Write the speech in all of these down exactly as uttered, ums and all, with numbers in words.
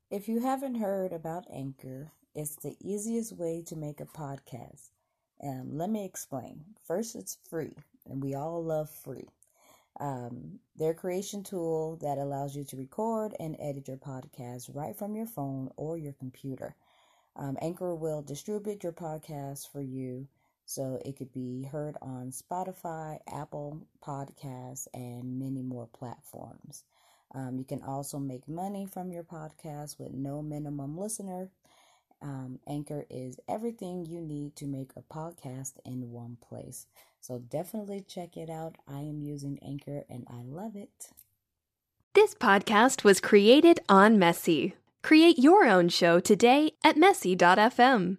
If you haven't heard about Anchor, it's the easiest way to make a podcast. Um, let me explain. First, it's free, and we all love free. Um, their creation tool that allows you to record and edit your podcast right from your phone or your computer. Um, Anchor will distribute your podcast for you so it could be heard on Spotify, Apple Podcasts, and many more platforms. Um, you can also make money from your podcast with no minimum listener. Um, Anchor is everything you need to make a podcast in one place. So definitely check it out. I am using Anchor and I love it. This podcast was created on Messy. Create your own show today at messy dot f m.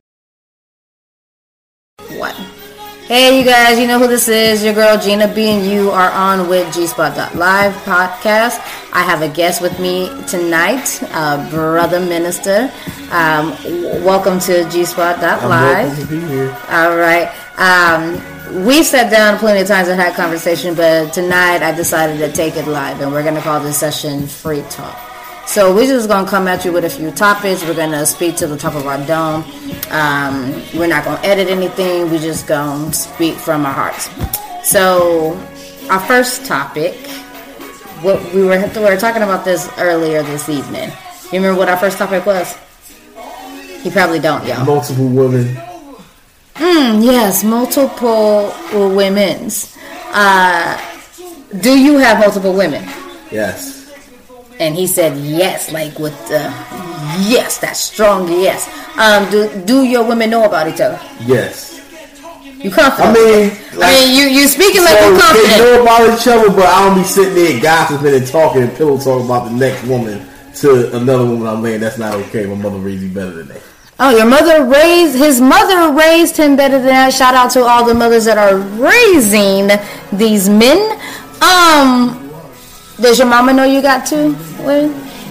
What? Hey, you guys, you know who this is. Your girl Gina B, and you are on with G Spot dot live podcast. I have a guest with me tonight, uh, Brother Minister. Um, w- welcome to G Spot dot live. I'm welcome to be here. All right. Um, we sat down plenty of times and had conversation, but tonight I decided to take it live, and we're going to call this session Free Talk. So we're just going to come at you with a few topics. We're going to speak to the top of our dome. Um, we're not going to edit anything. We're just going to speak from our hearts. So our first topic, what we were, we were talking about this earlier this evening. You remember what our first topic was? You probably don't, y'all. Multiple women. Mm, yes, multiple women's. Uh, do you have multiple women? Yes. And he said yes, like with the yes, that strong yes. Um, do do your women know about each other? Yes. You confident? I mean, like, I mean, you you speaking like so you're confident. They know about each other, but I don't be sitting there gossiping and talking and pillow talking about the next woman to another woman I'm laying. That's not okay. My mother raised me better than that. Oh, your mother raised his mother raised him better than that. Shout out to all the mothers that are raising these men. Um. Does your mama know you got two women?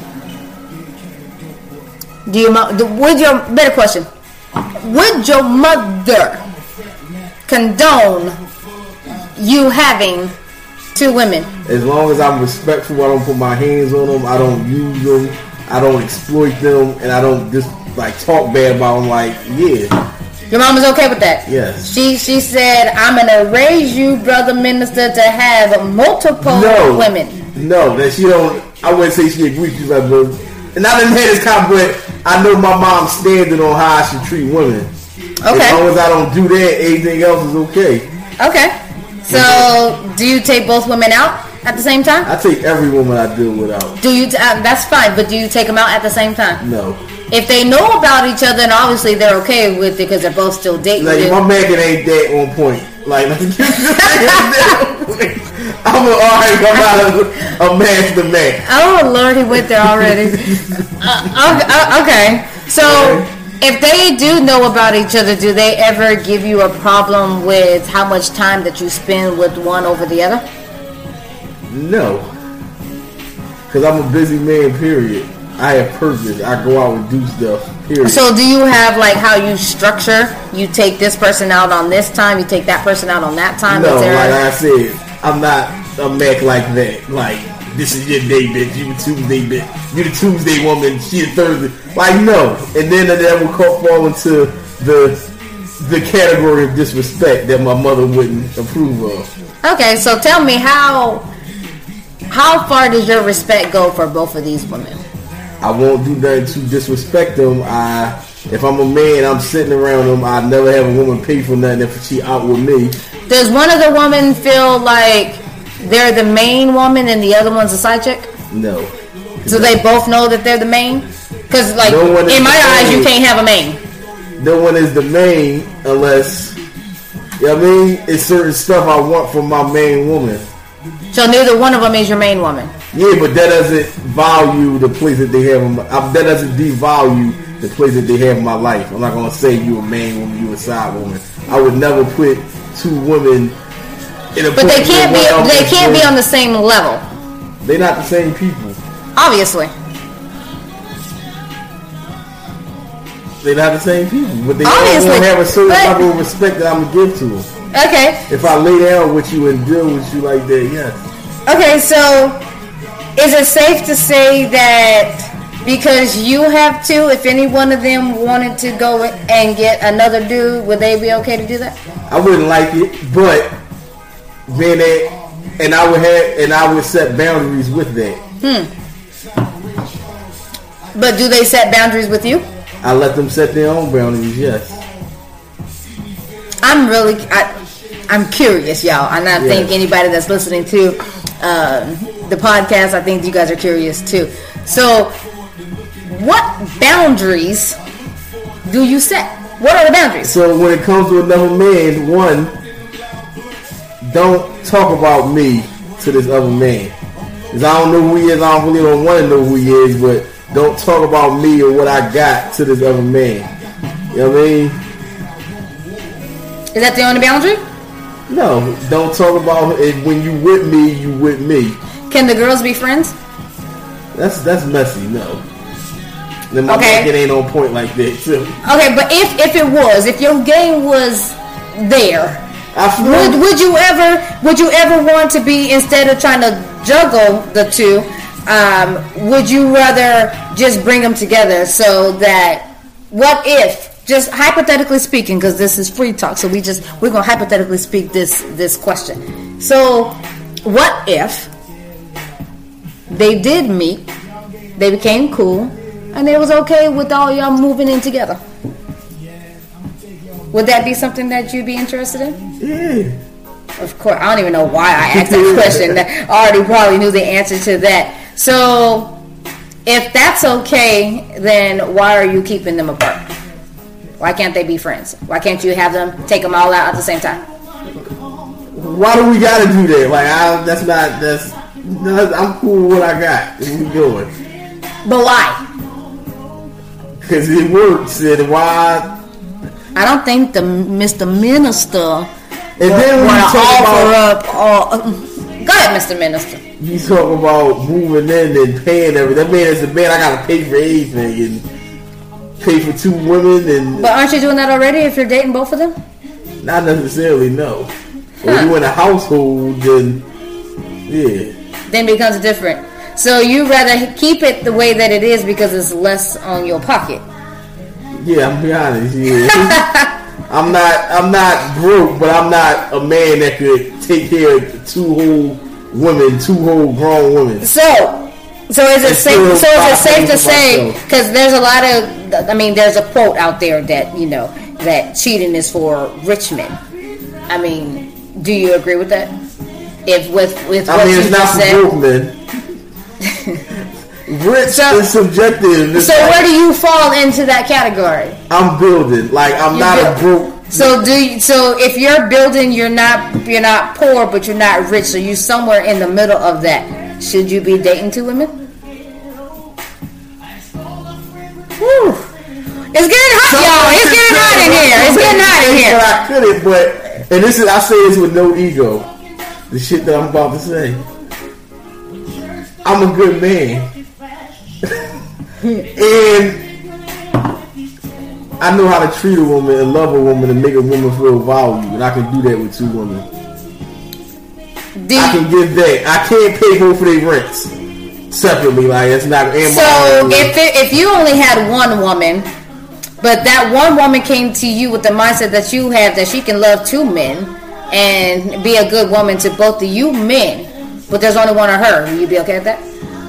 Do you would your better question? Would your mother condone you having two women? As long as I'm respectful, I don't put my hands on them. I don't use them. I don't exploit them, and I don't just like talk bad about them. Like, yeah. Your mom is okay with that? Yes. She she said, I'm gonna raise you, Brother Minister, to have multiple no, women. No, that she don't. I wouldn't say she agrees. She's like, but, and I didn't have this comment, but I know my mom's standing on how I should treat women. Okay. As long as I don't do that, anything else is okay. Okay. So, mm-hmm. Do you take both women out at the same time? I take every woman I deal with out. Do you? T- uh, that's fine, but do you take them out at the same time? No. If they know about each other, and obviously they're okay with it because they're both still dating. Like, you. my man ain't that on point. Like, I'm a, alright, I'm not a, a man to the man. Oh, Lord, he went there already. uh, okay. So, if they do know about each other, do they ever give you a problem with how much time that you spend with one over the other? No. Because I'm a busy man, period. I have purpose. I go out and do stuff, period. So do you have like how you structure? You take this person out on this time, you take that person out on that time? No, there like I said, I'm not a Mac like that. Like, this is your day, bitch. You a Tuesday, bitch. You the Tuesday woman. She a Thursday. Like, no. And then that will fall into the the category of disrespect that my mother wouldn't approve of. Okay, so tell me how how far does your respect go for both of these women? I won't do nothing to disrespect them. I, if I'm a man, I'm sitting around them. I never have a woman pay for nothing if she out with me. Does one of the women feel like they're the main woman and the other one's a side chick? No. So they both know that they're the main? Because, like, no in my eyes, you can't have a main. No one is the main unless, you know what I mean? It's certain stuff I want from my main woman. So neither one of them is your main woman? Yeah, but that doesn't value the place that they have in my, uh, that doesn't devalue the place that they have in my life. I'm not going to say you a main woman, you a side woman. I would never put two women in a But they can't be they can't be on the same level. They're not the same people. Obviously. They're not the same people. But they Obviously, all have a certain but, level of respect that I'm going to give to them. Okay. If I lay down with you and deal with you like that, yes. Okay, so is it safe to say that because you have to, if any one of them wanted to go and get another dude, would they be okay to do that? I wouldn't like it, but being that, and I would have, and I would set boundaries with that. Hmm. But do they set boundaries with you? I let them set their own boundaries. Yes. I'm really, I, I'm curious, y'all. And I yes. think anybody that's listening to uh, the podcast, I think you guys are curious too. So, what boundaries do you set? What are the boundaries? So when it comes to another man, one, don't talk about me to this other man. Because I don't know who he is. I don't really don't want to know who he is, but don't talk about me or what I got to this other man. You know what I mean? Is that the only boundary? No, don't talk about it. When you with me, you with me. Can the girls be friends? That's that's messy. No. Then my okay. it ain't on point like that too. Okay, but if if it was, if your game was there, would would you ever would you ever want to be, instead of trying to juggle the two, um, would you rather just bring them together so that, what if, just hypothetically speaking, because this is free talk, so we just we're gonna hypothetically speak this this question. So, what if they did meet, they became cool, and it was okay with all y'all moving in together? Would that be something that you'd be interested in? Yeah. Of course. I don't even know why I asked that question. I already probably knew the answer to that. So, if that's okay, then why are you keeping them apart? Why can't they be friends? Why can't you have them, take them all out at the same time? Why do we gotta do that? Like, I, that's not, that's, no, I'm cool with what I got. What we doing? But why? Because it works, and why? I don't think the Mister Minister and then want to offer up all. Uh, go ahead, Mister Minister. You talk about moving in and paying everything. That man is a man. I gotta pay for anything and pay for two women. And but aren't you doing that already? If you're dating both of them? Not necessarily. No. Huh. If you in a household, then yeah. Then it becomes different. So you rather keep it the way that it is because it's less on your pocket. Yeah, I'm be honest. Yeah, I'm not. I'm not broke, but I'm not a man that could take care of two whole women, two whole grown women. So, so is it safe? So is it safe to say? Because there's a lot of. I mean, there's a quote out there that you know that cheating is for rich men. I mean, do you agree with that? If with with what I mean, you it's not for said? broke men. Rich so, is subjective. It's so like, where do you fall into that category? I'm building. Like I'm you're not build, a broke. So do you, so if you're building, you're not you're not poor, but you're not rich. So you're somewhere in the middle of that. Should you be dating two women? Whew. It's getting hot, so, y'all. It's getting hot in here. It's getting hot in here. I couldn't, but and this is I say this with no ego. The shit that I'm about to say. I'm a good man. And I know how to treat a woman and love a woman and make a woman feel valued, and I can do that with two women. Do I can give that. I can't pay both of their rents separately. Like it's not. So if it, if you only had one woman, but that one woman came to you with the mindset that you have that she can love two men and be a good woman to both of you men, but there's only one of her, would you be okay with that?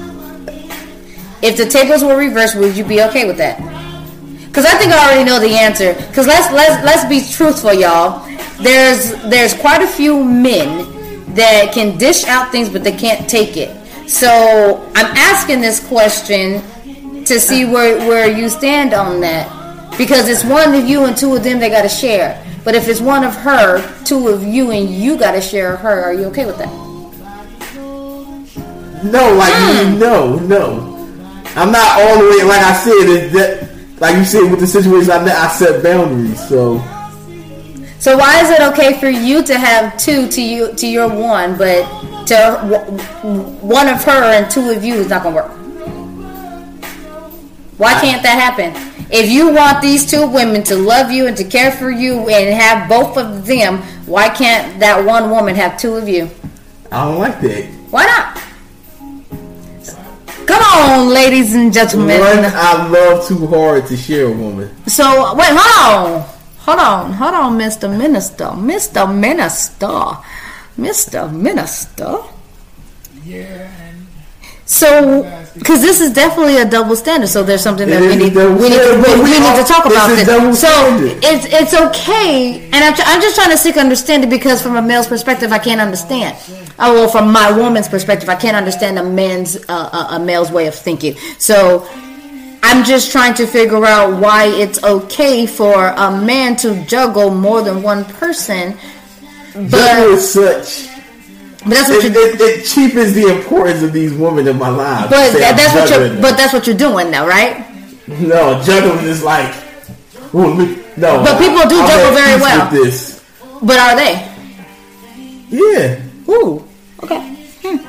If the tables were reversed, would you be okay with that? Because I think I already know the answer. Because let's let's let's be truthful, y'all. There's there's quite a few men that can dish out things, but they can't take it. So I'm asking this question to see where where you stand on that. Because it's one of you and two of them they got to share. But if it's one of her, two of you, and you got to share her, are you okay with that? No, like mm. no, no. I'm not all the way, like I said, that, like you said, with the situation I met, I set boundaries, so. So why is it okay for you to have two to you to your one, but to one of her and two of you is not going to work? Why can't that happen? If you want these two women to love you and to care for you and have both of them, why can't that one woman have two of you? I don't like that. Why not? Come on, ladies and gentlemen. One, I love too hard to share a woman. So, wait, hold on. Hold on. Hold on, Mister Minister. Mister Minister. Mister Minister. Yeah. And so, because this is definitely a double standard, so there's something that It we is need, a double we need, to, standard. we, we need to talk It's about a this. double So, standard. it's it's okay, and I'm, I'm just trying to seek understanding because from a male's perspective, I can't understand. Oh, well, from my woman's perspective, I can't understand a man's uh, a, a male's way of thinking. So, I'm just trying to figure out why it's okay for a man to juggle more than one person. Juggle But, is such. but that's what It, you it, it cheapens the importance of these women in my life. But Say that, I'm that's what juggling you're. them. But that's what you're doing now, right? No, juggling is like. Ooh, me- no, But people do I'm juggle at very peace well. with this. But are they? Yeah. Ooh. Okay. Hmm.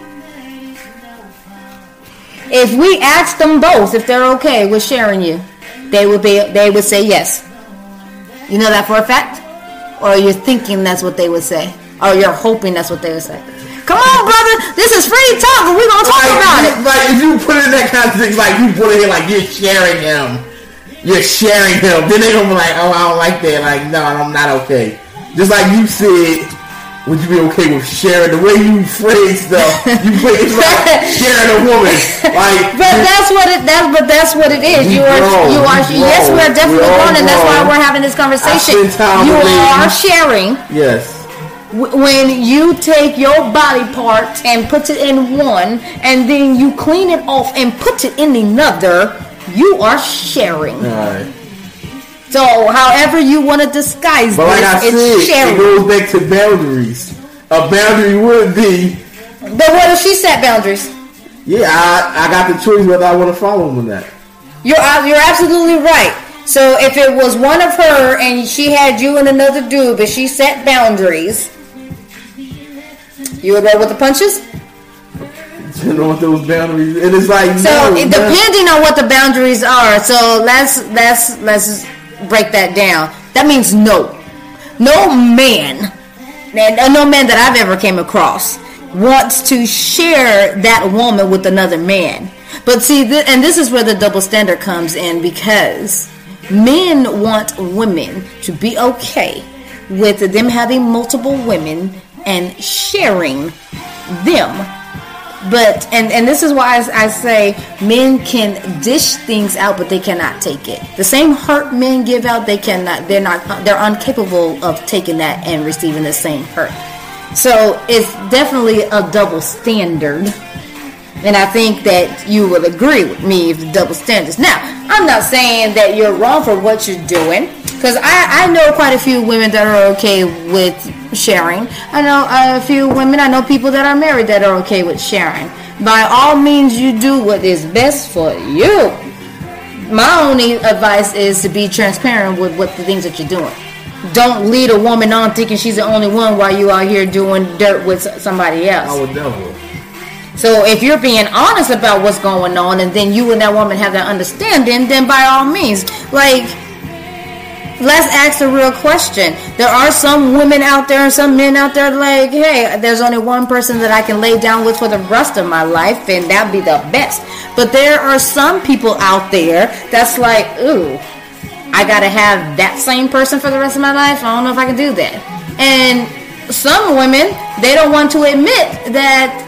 If we asked them both if they're okay with sharing you, they would be. They would say yes. You know that for a fact, or you're thinking that's what they would say, or you're hoping that's what they would say. Come on, brother. This is free talk, but we're gonna talk Like, about it. like if you put it in that context, like you put it here, like you're sharing him, you're sharing him. Then they gonna be like, oh, I don't like that. Like, no, I'm not okay. Just like you said, would you be okay with sharing? The way you phrase stuff, you put it's like sharing a woman. Like, But that's what it. That's but that's what it is. We You are. grow, You are. we Yes, grow. we are definitely We all grown, and that's why grow. we're having this conversation. I spend time You with are ladies. sharing. yes. When you take your body part and put it in one, and then you clean it off and put it in another, you are sharing. All right. So, however you want to disguise But like I this, said, it's it sharing. goes back to boundaries. A boundary would be, But what if she set boundaries? yeah, I, I got the choice whether I want to follow them or not. You're uh, you're absolutely right. So if it was one of her and she had you and another dude, but she set boundaries, you would roll with the punches? You know what those boundaries, and it's like So no, it, man. depending on what the boundaries are, so let's let's let's break that down. That means no, no man, and no man that I've ever came across wants to share that woman with another man. But see, th- and this is where the double standard comes in, because men want women to be okay with them having multiple women and sharing them. But and, and this is why I, I say men can dish things out, but they cannot take it. The same hurt men give out, they cannot. They're not. They're incapable of taking that and receiving the same hurt. So it's definitely a double standard, and I think that you will agree with me if the double standards. Now, I'm not saying that you're wrong for what you're doing, because I, I know quite a few women that are okay with sharing. I know a few women, I know people that are married that are okay with sharing. By all means, you do what is best for you. My only advice is to be transparent with what the things that you're doing. Don't lead a woman on thinking she's the only one while you out here doing dirt with somebody else. I would never. So if you're being honest about what's going on, and then you and that woman have that understanding, then by all means, like, let's ask the real question. There are some women out there and some men out there like, hey, there's only one person that I can lay down with for the rest of my life, and that'd be the best. But there are some people out there that's like, ooh, I gotta have that same person for the rest of my life. I don't know if I can do that. And some women, they don't want to admit that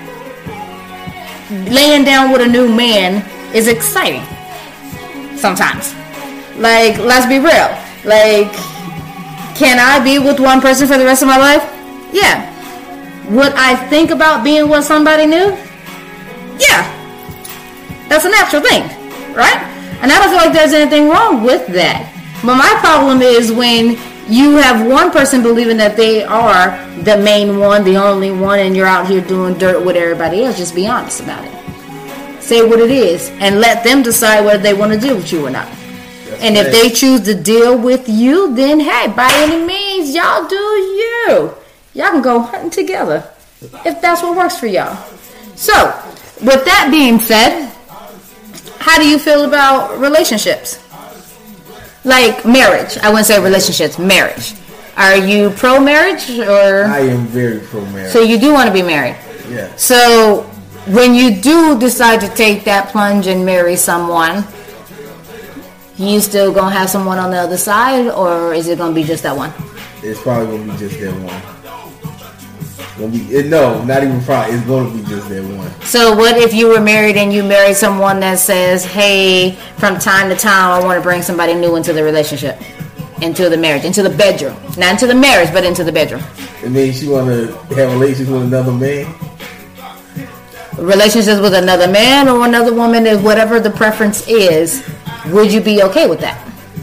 laying down with a new man is exciting sometimes. Like, let's be real. Like, can I be with one person for the rest of my life? Yeah. Would I think about being with somebody new? Yeah. That's a natural thing, right? And I don't feel like there's anything wrong with that. But my problem is when you have one person believing that they are the main one, the only one, and you're out here doing dirt with everybody else. Just be honest about it. Say what it is, and let them decide whether they want to deal with you or not. That's and nice. If they choose to deal with you, then hey, by any means, y'all do you. Y'all can go hunting together if that's what works for y'all. So, with that being said, how do you feel about relationships? Like marriage. I wouldn't say relationships, marriage. Are you pro-marriage or? I am very pro-marriage. So you do want to be married? Yeah. So when you do decide to take that plunge and marry someone, you still gonna have someone on the other side, or is it gonna be just that one? It's probably gonna be just that one. Gonna be, it, no, not even probably. It's gonna be just that one. So what if you were married and you married someone that says, "Hey, from time to time, I want to bring somebody new into the relationship, into the marriage, into the bedroom, not into the marriage, but into the bedroom." It means she want to have relations with another man. Relationships with another man or another woman, is whatever the preference is. Would you be okay with that?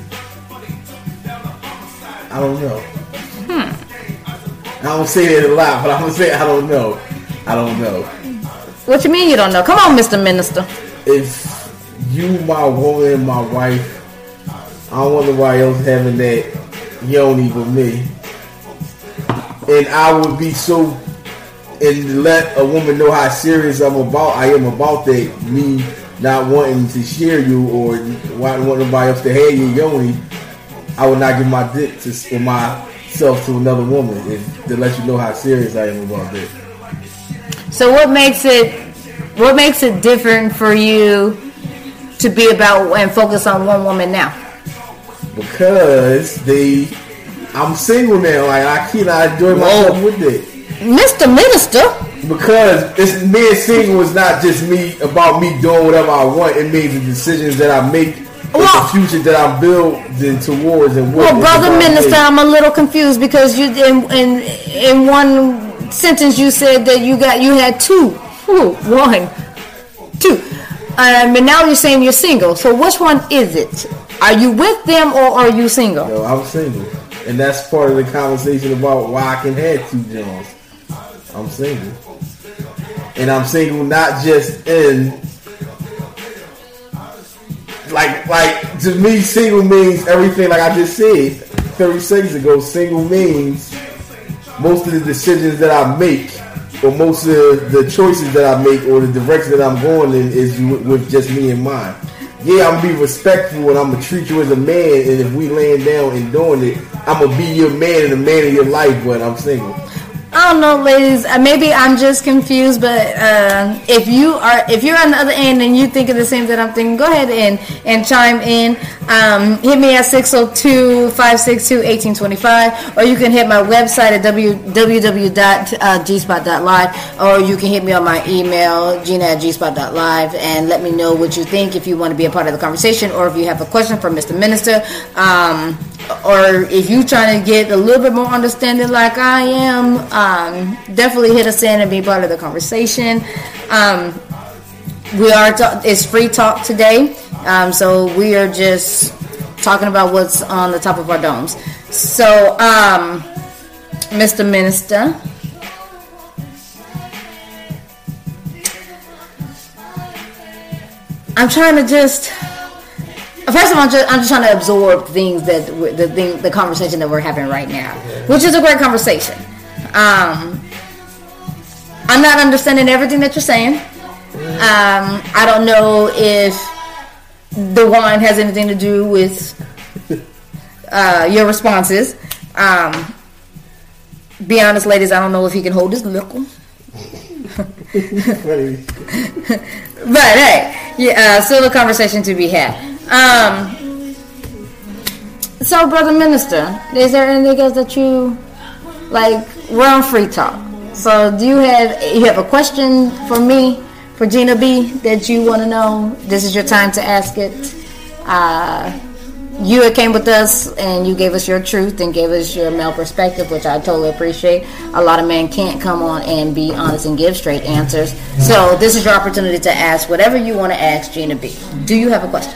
I don't know. Hmm. I don't say that a lot, but I'm gonna say I don't know. I don't know. What you mean you don't know? Come on, Mister Minister. If you, my woman, my wife, I don't want nobody else having that yoni but me. And I would be so, and let a woman know how serious I'm about, I am about that, me not wanting to share you or want nobody else to have your yoni, I would not give my dick to, or myself to another woman, if, to let you know how serious I am about that. So what makes it, what makes it different for you to be about and focus on one woman now? Because they, I'm single now. Like I cannot enjoy myself with it. Mister Minister. Because it's being single is not just me about me doing whatever I want. It means the decisions that I make, well, the future that I'm building towards. And what well, brother Minister, I'm a little confused because you in in in one sentence you said that you got you had two, Ooh, one, two, um, and now you're saying you're single. So which one is it? Are you with them or are you single? No, I'm single. And that's part of the conversation about why I can have two Johns. I'm single. And I'm single not just in, like, like to me, single means everything, like I just said thirty seconds ago, single means most of the decisions that I make, or most of the choices that I make, or the direction that I'm going in is with just me in mind. Yeah, I'm gonna be respectful and I'm gonna treat you as a man, and if we laying down and doing it, I'm gonna be your man and the man of your life, but I'm single. I don't know, ladies. Uh, maybe I'm just confused, but uh, if you are, if you're on the other end and you think of the same that I'm thinking, go ahead and, and chime in. Um, hit me at six oh two, five six two, one eight two five, or you can hit my website at w w w dot g spot dot live, or you can hit me on my email, gina at g spot dot live, and let me know what you think if you want to be a part of the conversation, or if you have a question for Mister Minister, um, or if you're trying to get a little bit more understanding like I am. Um, definitely hit us in and be part of the conversation. Um, we are ta- it's free talk today, um, so we are just talking about what's on the top of our domes. So, um, Mister Minister, I'm trying to just. First of all, I'm just, I'm just trying to absorb things that the thing, the conversation that we're having right now, which is a great conversation. Um, I'm not understanding everything that you're saying. Um, I don't know if the wine has anything to do with uh, your responses. Um, be honest, ladies, I don't know if he can hold his liquor. But hey, yeah, uh, still a conversation to be had. Um, so, Brother Minister, is there anything else that you like? We're on free talk. So, do you have you have a question for me, for Gina B, that you want to know? This is your time to ask it. Uh, you came with us and you gave us your truth and gave us your male perspective, which I totally appreciate. A lot of men can't come on and be honest and give straight answers. So, this is your opportunity to ask whatever you want to ask Gina B. Do you have a question?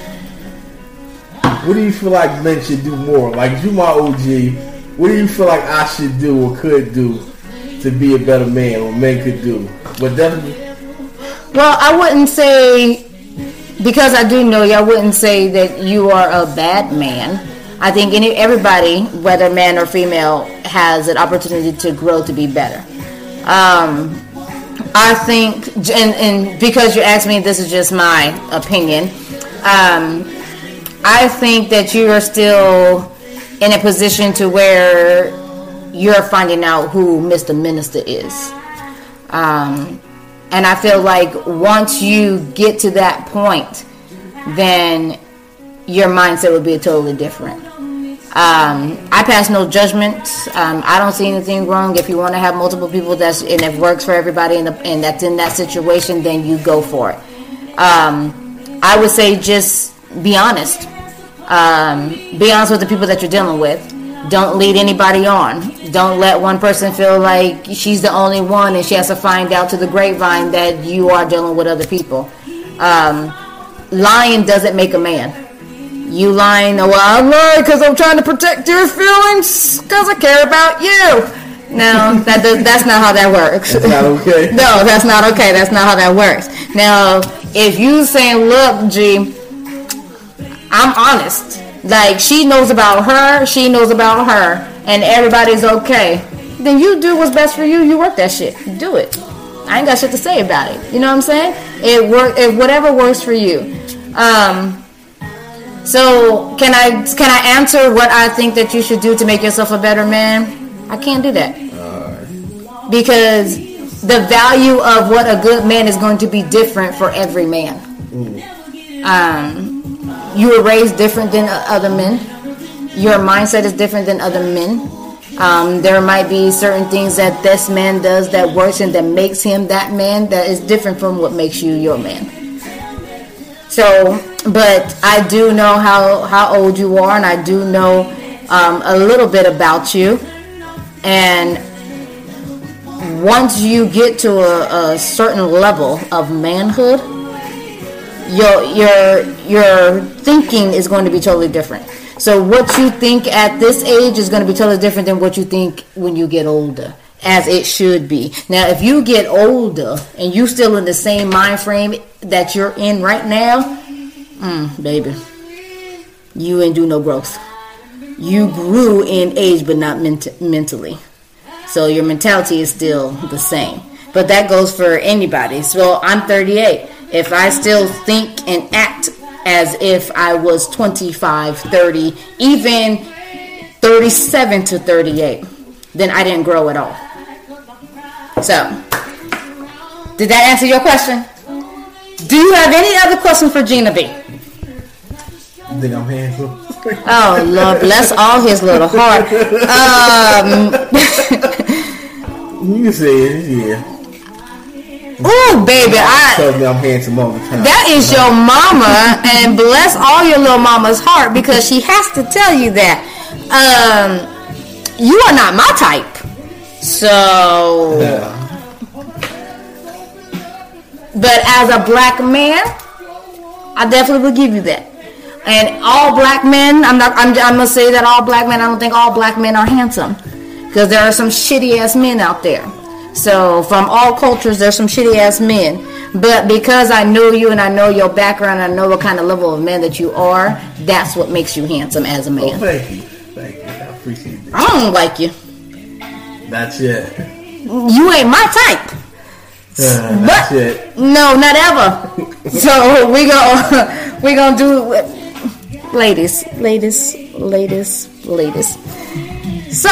What do you feel like men should do more? Like, you my O G, what do you feel like I should do or could do to be a better man, or men could do? But definitely. Well, I wouldn't say, because I do know you, I wouldn't say that you are a bad man. I think any everybody, whether man or female, has an opportunity to grow to be better. Um, I think, and, and because you asked me, this is just my opinion. Um, I think that you are still in a position to where you're finding out who Mister Minister is. Um, And I feel like once you get to that point, then your mindset would be totally different. Um, I pass no judgments. Um, I don't see anything wrong. If you want to have multiple people that's and it works for everybody and, and that's in that situation, then you go for it. Um, I would say just be honest. Um, be honest with the people that you're dealing with. Don't lead anybody on. Don't let one person feel like she's the only one and she has to find out to the grapevine that you are dealing with other people. Um, lying doesn't make a man. You lying, well, I'm lying because I'm trying to protect your feelings because I care about you. No, that does, that's not how that works. That's not okay. No, that's not okay. That's not how that works. Now, if you saying, look, G, I'm honest. Like, she knows about her, she knows about her, and everybody's okay. Then you do what's best for you. You work that shit. Do it. I ain't got shit to say about it. You know what I'm saying? It work. It whatever works for you. Um. So can I can I answer what I think that you should do to make yourself a better man? I can't do that. Uh. Because the value of what a good man is going to be different for every man. Mm. Um. You were raised different than other men. Your mindset is different than other men. Um, there might be certain things that this man does that works and that makes him that man that is different from what makes you your man. So, but I do know how, how old you are, and I do know um, a little bit about you. And once you get to a, a certain level of manhood, your your your thinking is going to be totally different. So what you think at this age is going to be totally different than what you think when you get older, as it should be. Now, if you get older and you still in the same mind frame that you're in right now, mm, baby, you ain't do no growth. You grew in age, but not ment- mentally. So your mentality is still the same. But that goes for anybody. So I'm thirty-eight. If I still think and act as if I was twenty-five, thirty, even thirty-seven to thirty-eight, then I didn't grow at all. So, did that answer your question? Do you have any other questions for Gina B? You think I'm handsome? Oh, Lord, bless all his little heart. Um, you can say it, yeah. Ooh, baby, I tells me I'm handsome all the time. That is your mama, and bless all your little mama's heart, because she has to tell you that. Um, you are not my type, so. Yeah. But as a black man, I definitely will give you that. And all black men, I'm not. I'm, I'm gonna say that all black men. I don't think all black men are handsome, because there are some shitty ass men out there. So from all cultures, there's some shitty ass men. But because I know you and I know your background, I know what kind of level of man that you are, that's what makes you handsome as a man. Oh, thank you. Thank you. I appreciate that. I don't like you. That's it. You ain't my type. Uh, but, that's it. No, not ever. So we go, we gonna do it. Ladies, ladies, ladies, ladies. So,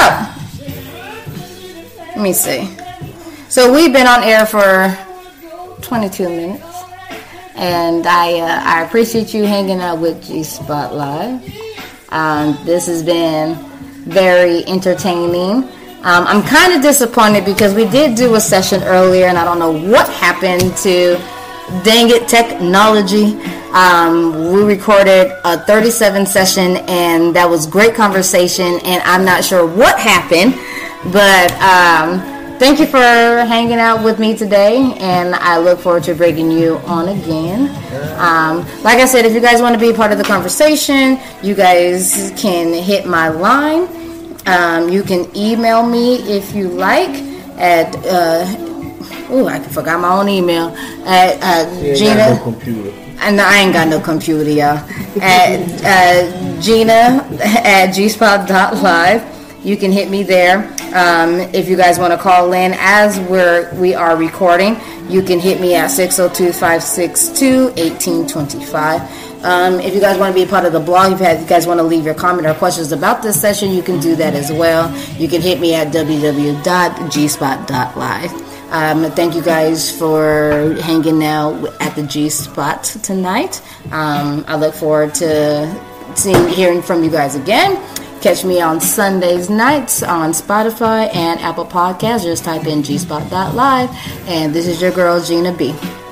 let me see. So we've been on air for twenty-two minutes, and I uh, I appreciate you hanging out with G Spot Live. Um, this has been very entertaining. Um, I'm kind of disappointed because we did do a session earlier, and I don't know what happened to, dang it, technology. Um, we recorded a thirty-seven session, and that was great conversation, and I'm not sure what happened, but um, thank you for hanging out with me today, and I look forward to bringing you on again. Um, like I said, if you guys want to be part of the conversation, you guys can hit my line. Um, you can email me if you like at, uh, oh, I forgot my own email, at uh, Gina. No computer. And I ain't got no computer, y'all. At uh, Gina at G spot dot live. You can hit me there. Um, if you guys want to call in as we're, we are recording, you can hit me at six oh two, five six two, one eight two five. Um, if you guys want to be a part of the blog, if you guys want to leave your comment or questions about this session, you can do that as well. You can hit me at w w w dot g spot dot live. Um, thank you guys for hanging out at the G Spot tonight. Um, I look forward to seeing, hearing from you guys again. Catch me on Sundays nights on Spotify and Apple Podcasts. Just type in G Spot dot live. And this is your girl, Gina B.